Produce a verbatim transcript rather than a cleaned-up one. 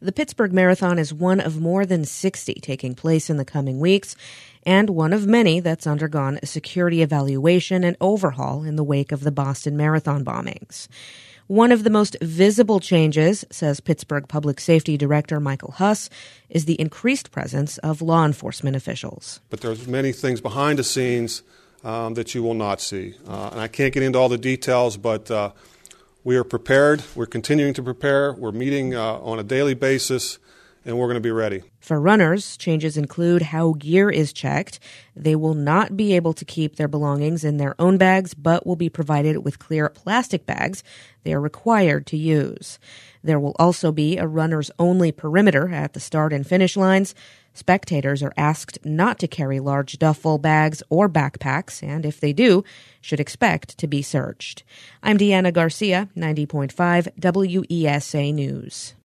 The Pittsburgh Marathon is one of more than sixty taking place in the coming weeks, and one of many that's undergone a security evaluation and overhaul in the wake of the Boston Marathon bombings. One of the most visible changes, says Pittsburgh Public Safety Director Michael Huss, is the increased presence of law enforcement officials. But there's many things behind the scenes um, that you will not see. Uh, and I can't get into all the details, but uh, we are prepared. We're continuing to prepare. We're meeting uh, on a daily basis, and we're going to be ready. For runners, changes include how gear is checked. They will not be able to keep their belongings in their own bags, but will be provided with clear plastic bags they are required to use. There will also be a runners-only perimeter at the start and finish lines. Spectators are asked not to carry large duffel bags or backpacks, and if they do, should expect to be searched. I'm Deanna Garcia, ninety point five W E S A News.